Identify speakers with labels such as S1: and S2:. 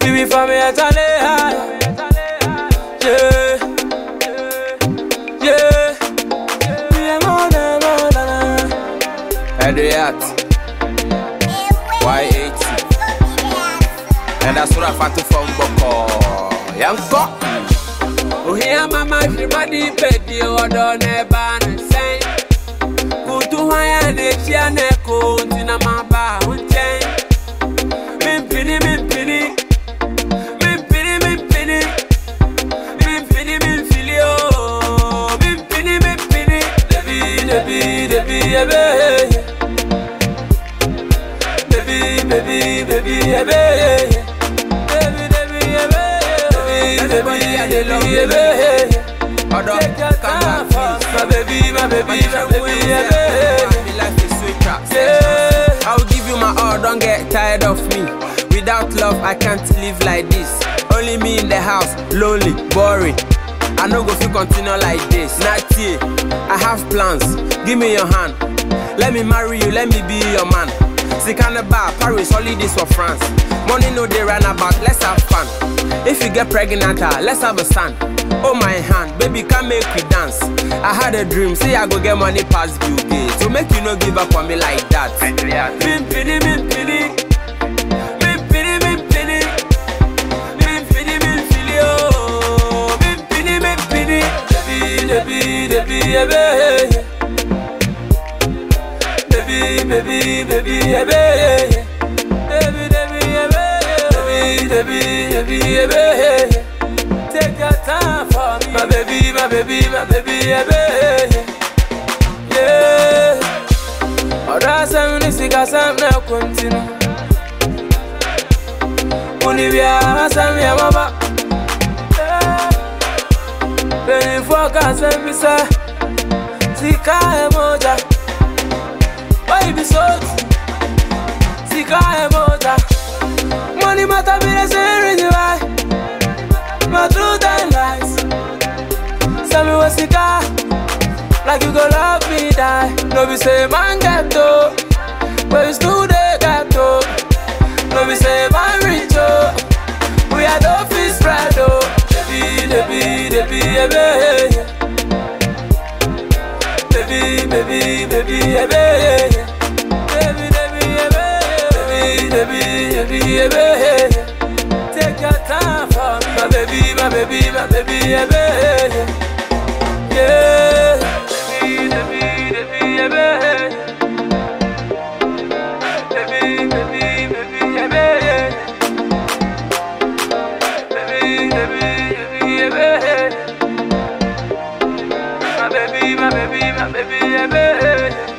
S1: be for me at a yeah, yeah. Adriat Y80, and that's what I found to from Boko. Yanko, oh here mama, she body petty or don't ever say. Go to my and it's your neck, oh, in a mamba, won't change. Mimpini, mimpini, mimpini, mimpini, mimpini, mimpini, oh, mimpini, mimpini, baby, baby, I'll give you my all, don't get tired of me. Without love, I can't live like this. Only me in the house, lonely, boring. I no go feel continue like this. Not here, I have plans. Give me your hand. Let me marry you, let me be your man. Bar, Paris, holidays for France. Money no they run about, let's have fun. If you get pregnant, let's have a son. Oh my hand, baby, come make we dance. I had a dream, say I go get money past Bill Gates. So make you no give up on me like that. Mimpini, mimpini, mimpini, mimpini, mimpini, mimpini, oh, mimpini, mimpini, baby, baby, baby, take your time for me, my baby, my baby, my baby, yeah. Ora samni sika samna continue. Unibia samya mama. Beni foka sambisa. Sika emoja. Baby so. Sika emoja. Money matter be the same why. My truth and lies. Sami wa sika. Like you go love me die. No be say man get to, but you still they got to. No be say man rich oh, we are the fish spread oh. Baby, baby, baby, baby, baby, baby, take your time for me, my baby, my baby, my baby, yeah. My baby, my baby, my baby,